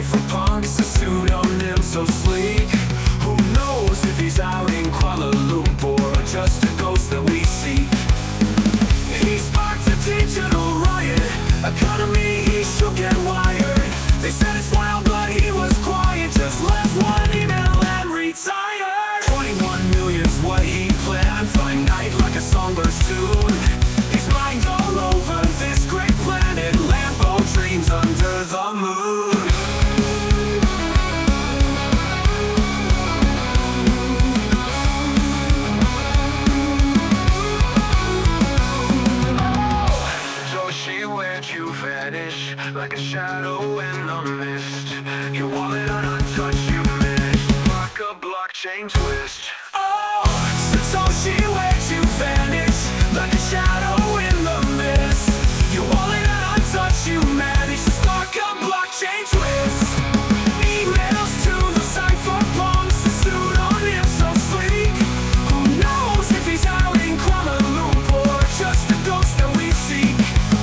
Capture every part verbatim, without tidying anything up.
Cypherpunk's a pseudonym so sleek. Who knows if he's out in Kuala Lumpur or just a ghost that we seek? He sparked a digital riot, economy he shook and wired. They said it's wild but he was quiet, just left one email and retired. Twenty-one million's what he planned, finite like a songbird's tune. His mind's all over this great planet, Lambo dreams under the moon. You vanish like a shadow in the mist. Your wallet untouched, you missed. Like a blockchain twist. Oh, Satoshi, where'd you vanish? Like a shadow in the mist. Your wallet untouched, you managed to spark a blockchain twist. Emails to the cypherpunks, a pseudonym so sleek. Who knows if he's out in Kuala Lumpur, just a ghost that we seek?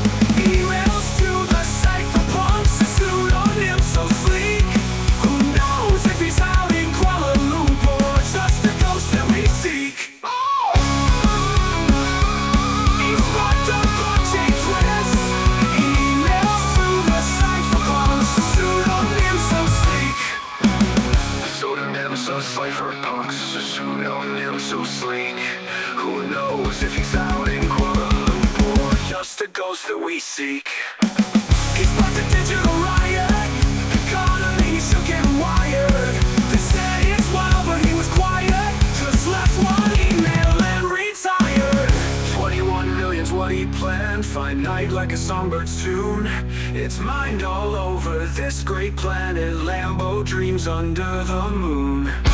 Cypherpunk's a pseudonym so sleek. Who knows if he's out in Kuala Lumpur, just a ghost that we seek? He's sparked a digital riot, economy shook and wired. They said it's wild but he was quiet, just left one email and retired. Twenty-one million's what he planned, finite like a songbird's tune. It's mind all over this great planet, Lambo dreams under the moon.